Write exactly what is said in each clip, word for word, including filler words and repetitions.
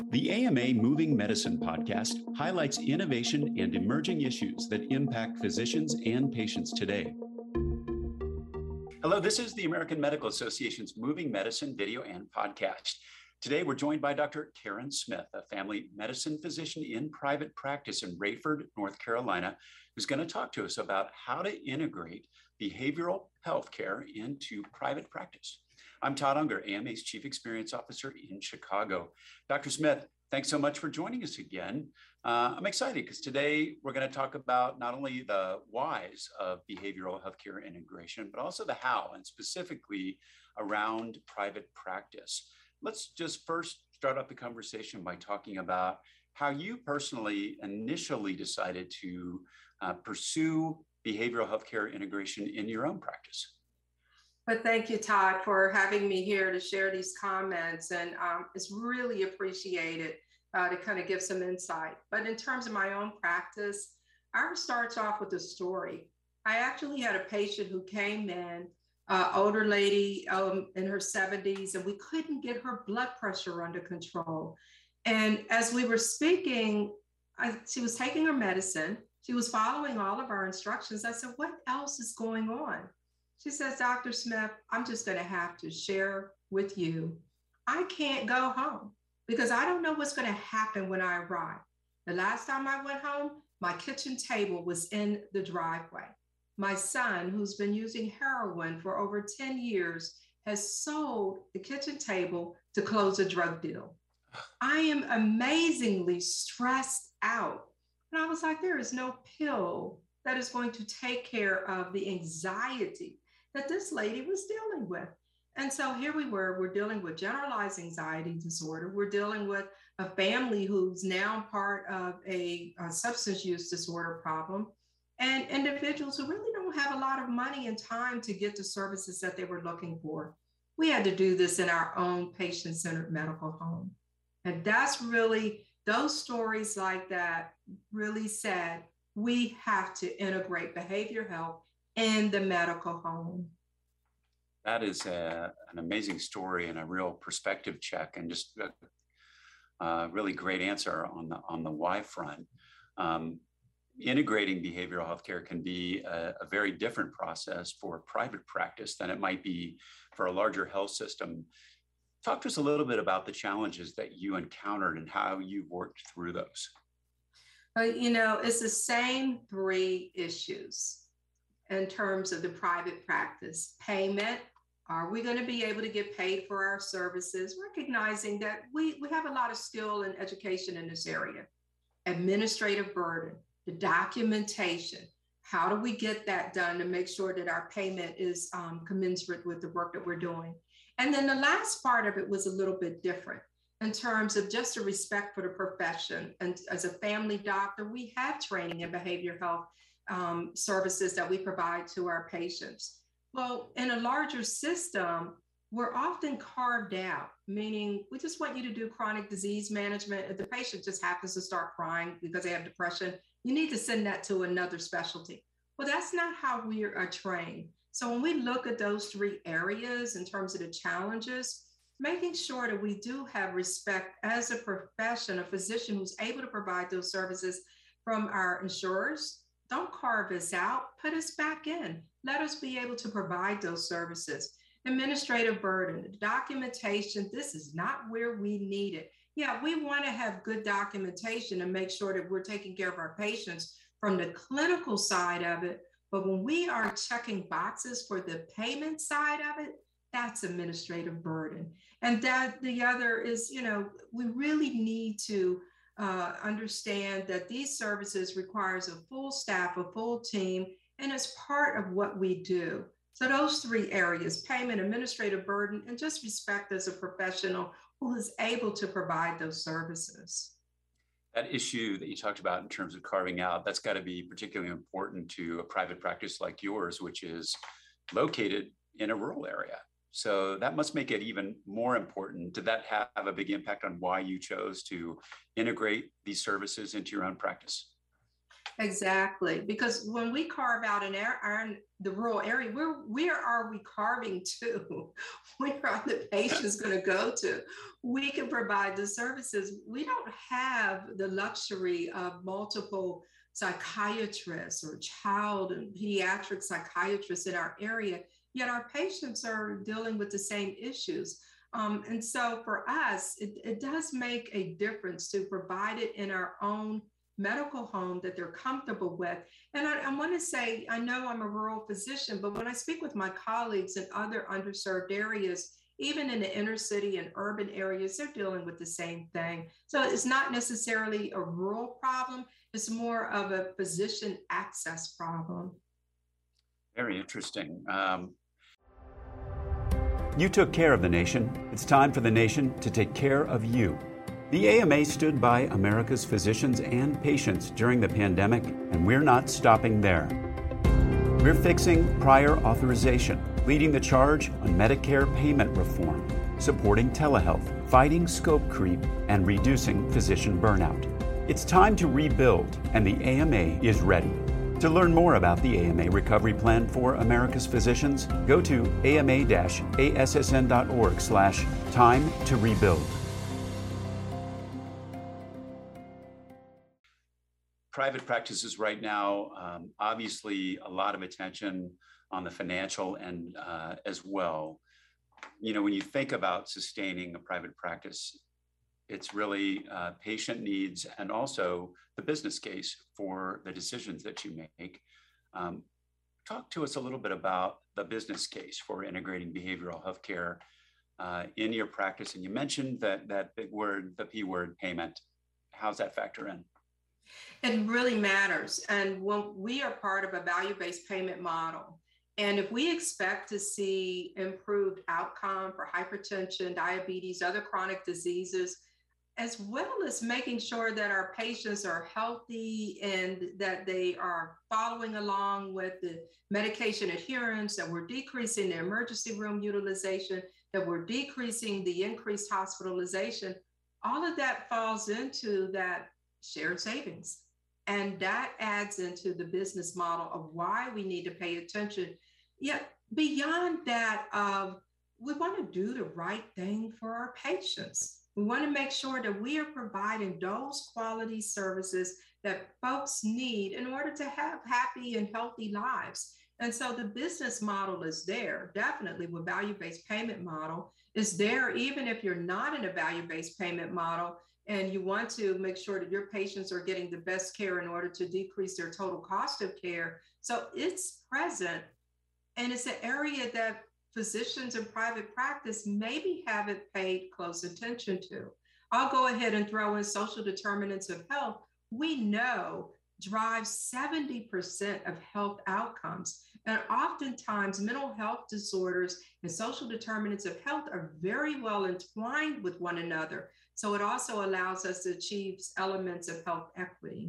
The A M A Moving Medicine podcast highlights innovation and emerging issues that impact physicians and patients today. Hello, this is the American Medical Association's Moving Medicine video and podcast. Today, we're joined by Doctor Karen Smith, a family medicine physician in private practice in Rayford, North Carolina, who's going to talk to us about how to integrate behavioral health care into private practice. I'm Todd Unger, A M A's Chief Experience Officer in Chicago. Doctor Smith, thanks so much for joining us again. Uh, I'm excited because today we're going to talk about not only the whys of behavioral healthcare integration, but also the how, and specifically around private practice. Let's just first start off the conversation by talking about how you personally initially decided to uh, pursue behavioral healthcare integration in your own practice. But thank you, Todd, for having me here to share these comments. And um, it's really appreciated uh, to kind of give some insight. But in terms of my own practice, ours starts off with a story. I actually had a patient who came in, uh, older lady um, in her seventies, and we couldn't get her blood pressure under control. And as we were speaking, I, she was taking her medicine. She was following all of our instructions. I said, what else is going on? She says, Doctor Smith, I'm just going to have to share with you. I can't go home because I don't know what's going to happen when I arrive. The last time I went home, my kitchen table was in the driveway. My son, who's been using heroin for over ten years, has sold the kitchen table to close a drug deal. I am amazingly stressed out. And I was like, there is no pill that is going to take care of the anxiety that this lady was dealing with. And so here we were, we're dealing with generalized anxiety disorder. We're dealing with a family who's now part of a, a substance use disorder problem, and individuals who really don't have a lot of money and time to get the services that they were looking for. We had to do this in our own patient-centered medical home. And that's really, those stories like that really said, we have to integrate behavioral health in the medical home. That is a, an amazing story and a real perspective check, and just a, a really great answer on the on the why front. Um, integrating behavioral healthcare can be a, a very different process for private practice than it might be for a larger health system. Talk to us a little bit about the challenges that you encountered and how you've worked through those. Well, you know, it's the same three issues in terms of the private practice. Payment. Are we going to be able to get paid for our services? Recognizing that we, we have a lot of skill and education in this area. Administrative burden, the documentation. How do we get that done to make sure that our payment is um, commensurate with the work that we're doing? And then the last part of it was a little bit different in terms of just a respect for the profession. And as a family doctor, we have training in behavioral health um, services that we provide to our patients. Well, in a larger system, we're often carved out, meaning we just want you to do chronic disease management. If the patient just happens to start crying because they have depression, you need to send that to another specialty. Well, that's not how we are trained. So when we look at those three areas in terms of the challenges, making sure that we do have respect as a profession, a physician who's able to provide those services from our insurers. Don't carve us out, put us back in. Let us be able to provide those services. Administrative burden, documentation, this is not where we need it. Yeah, we want to have good documentation and make sure that we're taking care of our patients from the clinical side of it. But when we are checking boxes for the payment side of it, that's administrative burden. And that the other is, you know, we really need to uh, understand that these services requires a full staff, a full team, and it's part of what we do. So those three areas, payment, administrative burden, and just respect as a professional who is able to provide those services. That issue that you talked about in terms of carving out, that's got to be particularly important to a private practice like yours, which is located in a rural area. So that must make it even more important. Did that have a big impact on why you chose to integrate these services into your own practice? Exactly, because when we carve out an air, our, the rural area, where where are we carving to? Where are the patients going to go to? We can provide the services. We don't have the luxury of multiple psychiatrists or child and pediatric psychiatrists in our area, yet our patients are dealing with the same issues. Um, and so for us, it, it does make a difference to provide it in our own medical home that they're comfortable with. And I, I want to say, I know I'm a rural physician, but when I speak with my colleagues in other underserved areas, even in the inner city and urban areas, they're dealing with the same thing. So it's not necessarily a rural problem, it's more of a physician access problem. Very interesting. Um, you took care of the nation. It's time for the nation to take care of you. The A M A stood by America's physicians and patients during the pandemic, and we're not stopping there. We're fixing prior authorization, leading the charge on Medicare payment reform, supporting telehealth, fighting scope creep, and reducing physician burnout. It's time to rebuild, and the A M A is ready. To learn more about the A M A Recovery Plan for America's Physicians, go to ama-assn.org slash time to rebuild. Private practices right now, um, obviously a lot of attention on the financial end uh, as well. You know, when you think about sustaining a private practice, it's really uh, patient needs and also the business case for the decisions that you make. Um, talk to us a little bit about the business case for integrating behavioral healthcare uh, in your practice. And you mentioned that that big word, the P word, payment. How's that factor in? It really matters. And when we are part of a value-based payment model, and if we expect to see improved outcome for hypertension, diabetes, other chronic diseases, as well as making sure that our patients are healthy and that they are following along with the medication adherence, that we're decreasing the emergency room utilization, that we're decreasing the increased hospitalization, all of that falls into that shared savings. And that adds into the business model of why we need to pay attention. Yet beyond that, of we want to do the right thing for our patients. We want to make sure that we are providing those quality services that folks need in order to have happy and healthy lives. And so the business model is there, definitely with value-based payment model is there, even if you're not in a value-based payment model and you want to make sure that your patients are getting the best care in order to decrease their total cost of care. So it's present, and it's an area that physicians in private practice maybe haven't paid close attention to. I'll go ahead and throw in social determinants of health. We know drives seventy percent of health outcomes. And oftentimes mental health disorders and social determinants of health are very well entwined with one another. So it also allows us to achieve elements of health equity.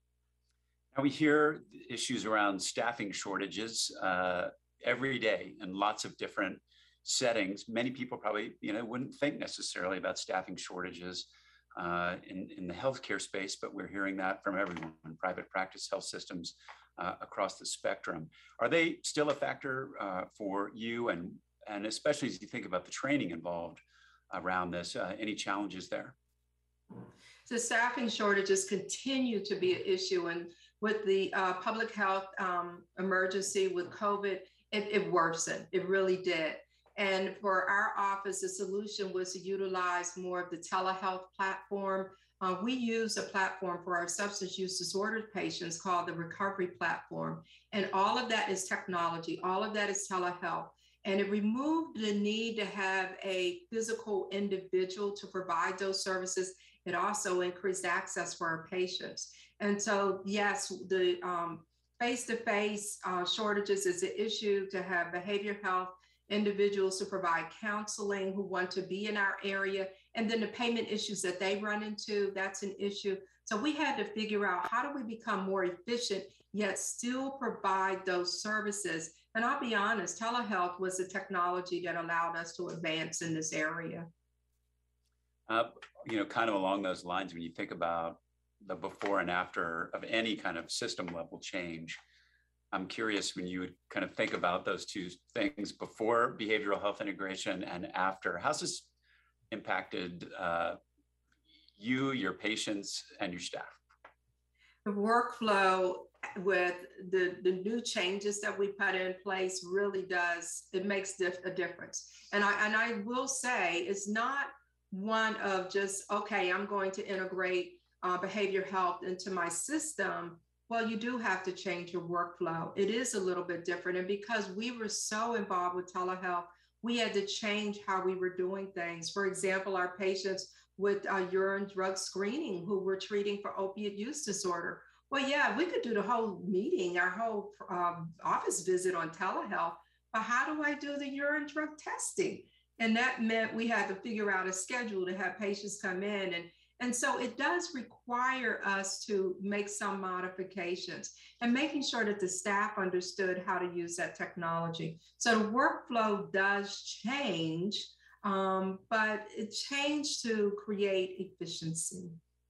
Now we hear issues around staffing shortages uh, every day in lots of different settings. Many people probably, you know, wouldn't think necessarily about staffing shortages uh, in, in the healthcare space, but we're hearing that from everyone, private practice health systems uh, across the spectrum. Are they still a factor uh, for you? And, and especially as you think about the training involved around this, uh, any challenges there? So staffing shortages continue to be an issue. And with the uh, public health um, emergency with COVID, it, it worsened, it really did. And for our office, the solution was to utilize more of the telehealth platform. Uh, we use a platform for our substance use disorder patients called the Recovery Platform. And all of that is technology, all of that is telehealth. And it removed the need to have a physical individual to provide those services. It also increased access for our patients. And so, yes, the um, face-to-face uh, shortages is an issue to have behavioral health individuals to provide counseling who want to be in our area. And then the payment issues that they run into, that's an issue. So we had to figure out how do we become more efficient, yet still provide those services. And I'll be honest, telehealth was the technology that allowed us to advance in this area. Uh, you know, kind of along those lines, when you think about the before and after of any kind of system level change. I'm curious when you would kind of think about those two things, before behavioral health integration and after, how's this impacted uh, you, your patients, and your staff? The workflow with the, the new changes that we put in place really does, it makes dif- a difference. And I, and I will say it's not one of just, okay, I'm going to integrate uh, behavior health into my system. Well, you do have to change your workflow. It is a little bit different. And because we were so involved with telehealth, we had to change how we were doing things. For example, our patients with uh, urine drug screening who were treating for opiate use disorder. Well, yeah, we could do the whole meeting, our whole um, office visit on telehealth, but how do I do the urine drug testing? And that meant we had to figure out a schedule to have patients come in. And, and so it does require us to make some modifications and making sure that the staff understood how to use that technology. So the workflow does change, um, but it changed to create efficiency.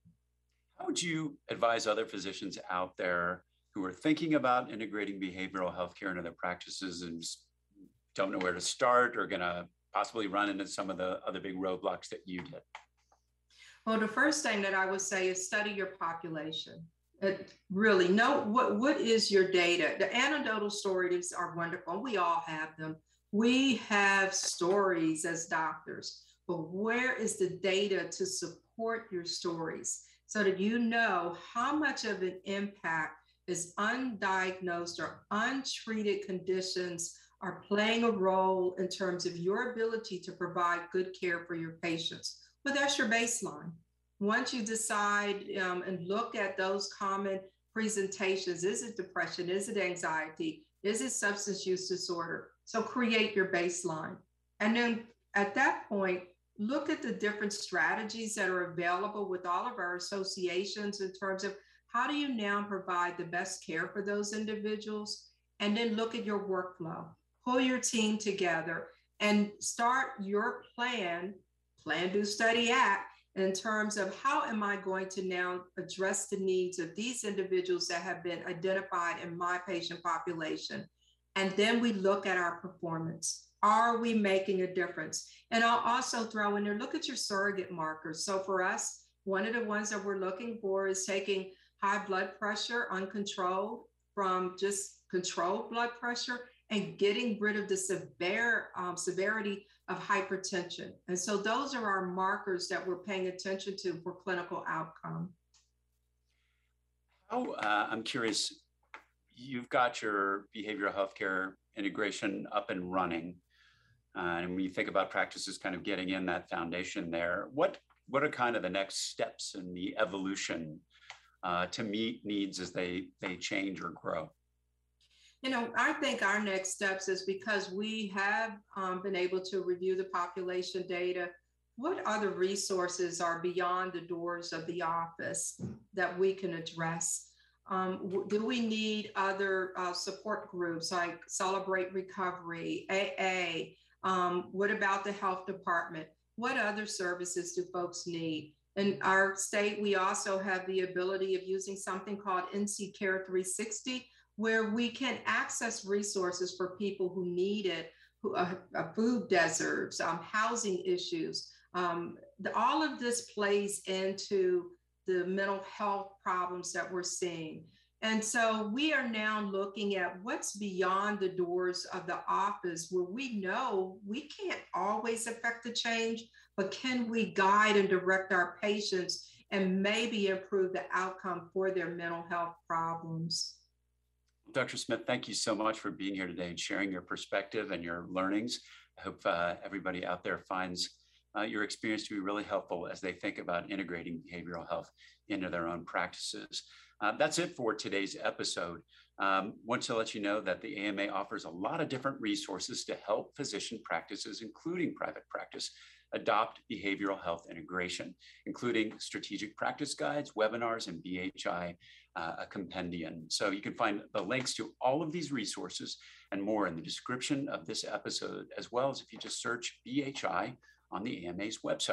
How would you advise other physicians out there who are thinking about integrating behavioral healthcare into their practices and don't know where to start, or going to possibly run into some of the other big roadblocks that you did? Well, the first thing that I would say is study your population. It really know what, what is your data. The anecdotal stories are wonderful. We all have them. We have stories as doctors, but where is the data to support your stories so that you know how much of an impact is undiagnosed or untreated conditions are playing a role in terms of your ability to provide good care for your patients? Well, that's your baseline. Once you decide um, and look at those common presentations, is it depression? Is it anxiety? Is it substance use disorder? So create your baseline. And then at that point, look at the different strategies that are available with all of our associations in terms of how do you now provide the best care for those individuals? And then look at your workflow, pull your team together and start your plan, plan, do, study, act, in terms of how am I going to now address the needs of these individuals that have been identified in my patient population. And then we look at our performance. Are we making a difference? And I'll also throw in there, look at your surrogate markers. So for us, one of the ones that we're looking for is taking high blood pressure uncontrolled from just controlled blood pressure and getting rid of the severe um, severity of hypertension. And so those are our markers that we're paying attention to for clinical outcome. How, uh, I'm curious, you've got your behavioral healthcare integration up and running. Uh, and when you think about practices kind of getting in that foundation there, what, what are kind of the next steps in the evolution uh, to meet needs as they, they change or grow? You know, I think our next steps is because we have um, been able to review the population data, what other resources are beyond the doors of the office that we can address? Um, do we need other uh, support groups like Celebrate Recovery, A A? Um, what about the health department? What other services do folks need? In our state, we also have the ability of using something called N C Care three sixty, where we can access resources for people who need it, who uh, uh, food deserts, um, housing issues. Um, the, all of this plays into the mental health problems that we're seeing. And so we are now looking at what's beyond the doors of the office, where we know we can't always affect the change, but can we guide and direct our patients and maybe improve the outcome for their mental health problems? Doctor Smith, thank you so much for being here today and sharing your perspective and your learnings. I hope uh, everybody out there finds uh, your experience to be really helpful as they think about integrating behavioral health into their own practices. Uh, that's it for today's episode. Um, want to let you know that the A M A offers a lot of different resources to help physician practices, including private practice, adopt behavioral health integration, including strategic practice guides, webinars, and B H I, uh, a compendium. So you can find the links to all of these resources and more in the description of this episode, as well as if you just search B H I on the A M A's website.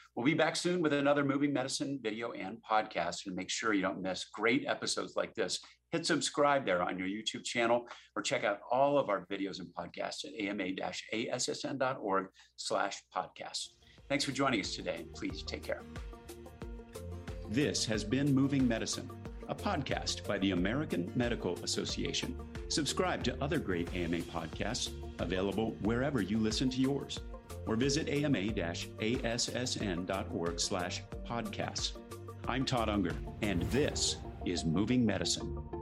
We'll be back soon with another Moving Medicine video and podcast. And make sure you don't miss great episodes like this. Hit subscribe there on your YouTube channel, or check out all of our videos and podcasts at ama-assn.org slash podcasts. Thanks for joining us today, and please take care. This has been Moving Medicine, a podcast by the American Medical Association. Subscribe to other great A M A podcasts available wherever you listen to yours, or visit ama-assn.org slash podcasts. I'm Todd Unger, and this is Moving Medicine.